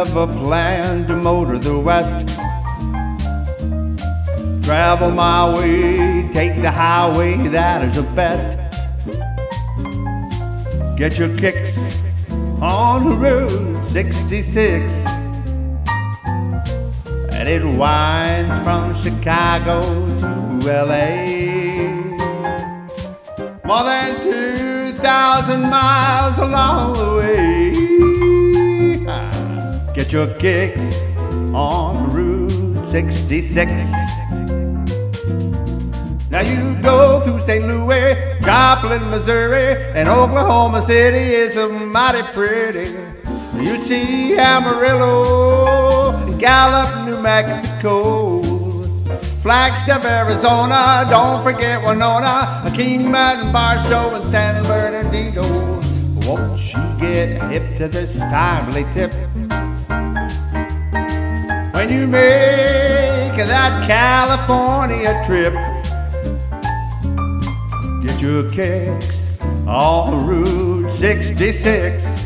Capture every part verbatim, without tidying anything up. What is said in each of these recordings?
never planned to motor the West. Travel my way, take the highway, that is the best. Get your kicks on the Route sixty-six, and it winds from Chicago to L A. More than two thousand miles along the way. Get your kicks on Route sixty-six. Now you go through Saint Louis, Joplin, Missouri, and Oklahoma City is mighty pretty. You see Amarillo, Gallup, New Mexico, Flagstaff, Arizona, don't forget Winona, King Mountain, Barstow, and San Bernardino. Won't you get hip to this timely tip? When you make that California trip, get your kicks on Route sixty-six.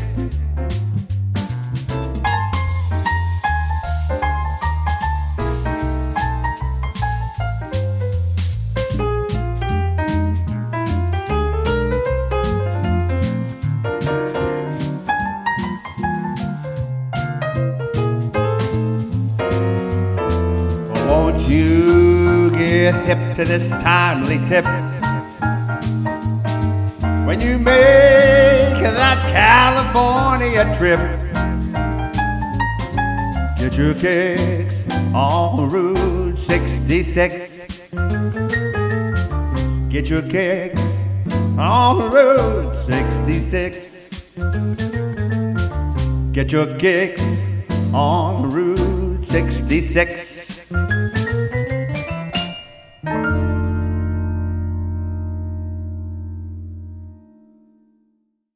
Won't you get hip to this timely tip? When you make that California trip, get your kicks on Route sixty-six. Get your kicks on Route sixty-six. Get your kicks on Route sixty-six.